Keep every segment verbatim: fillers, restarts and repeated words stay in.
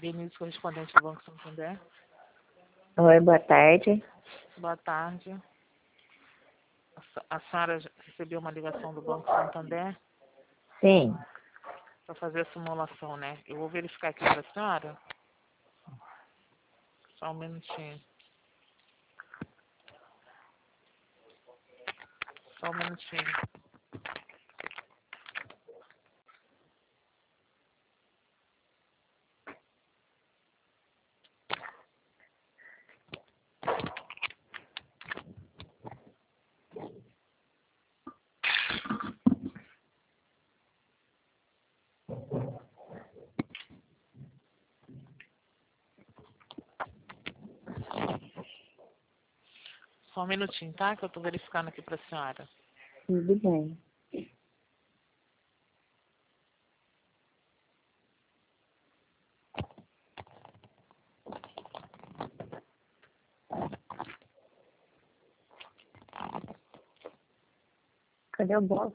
Vinícius, correspondente do Banco Santander. Oi, boa tarde. Boa tarde. A, se- a senhora já recebeu uma ligação do Banco Santander Sim. para fazer a simulação, né? Eu vou verificar aqui para a senhora. Só um minutinho. Só um minutinho. Só um minutinho, tá? Que eu estou verificando aqui para a senhora. Tudo bem. Cadê o bolo?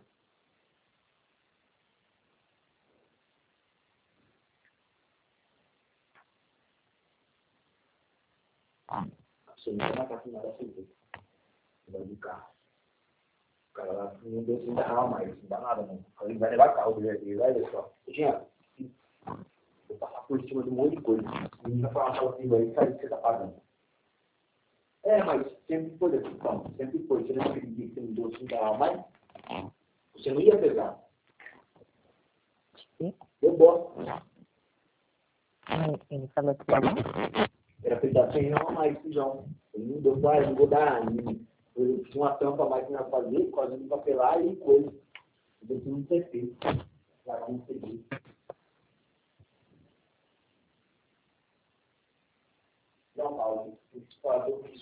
Você não vai estar com nada assim, vai de carro. O cara lá não deu sem dar mais, não dá nada, não. Ele vai levar carro, ele vai ver só. Tinha, vou passar por cima de um monte de coisa. O menino vai falar assim, vai sair que você tá pagando. É, mas sempre foi assim, então, sempre foi. Você não acredita que você me deu sem dar mais? Você não ia pegar. Sim. Eu boto. Ele ele falou que tá bom? Era pra ele dar cem reais a mais, feijão. Ele não deu, vai, não vou dar. Eu fiz uma tampa a mais que não ia fazer, quase não papelar e coisa. Eu não ter feito. Já não sei. Não, Paulo, tem que fazer o que